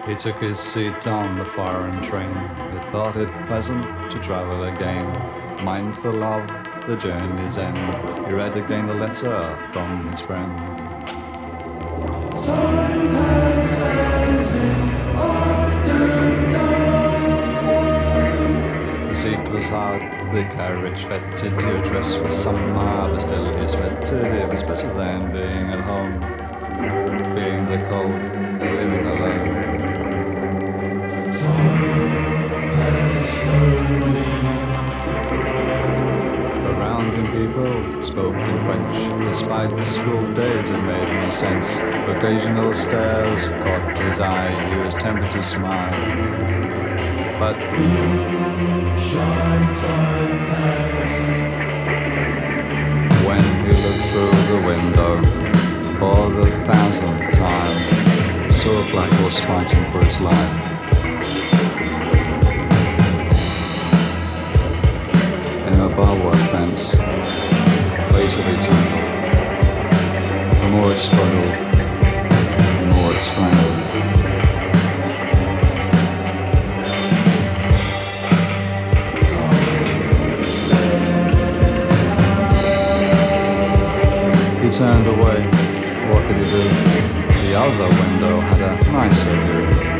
He took his seat on the foreign train. He thought it pleasant to travel again, mindful of the journey's end. He read again the letter from his friend. Time passes in often does. The seat was hard, the carriage fetid. He was dressed for summer, but still he sweated. It was better than being at home, feeling the cold, and living alone. Around him people spoke in French. Despite school days it made no sense. Occasional stares caught his eye. He was tempted to smile, but shy time passed. When he looked through the window for the 1,000th time, he saw a black horse fighting for its life. A barbed wire fence, fatally tangled. The more it struggled, the more it strangled. He turned away. What could he do? The other window had a nicer view.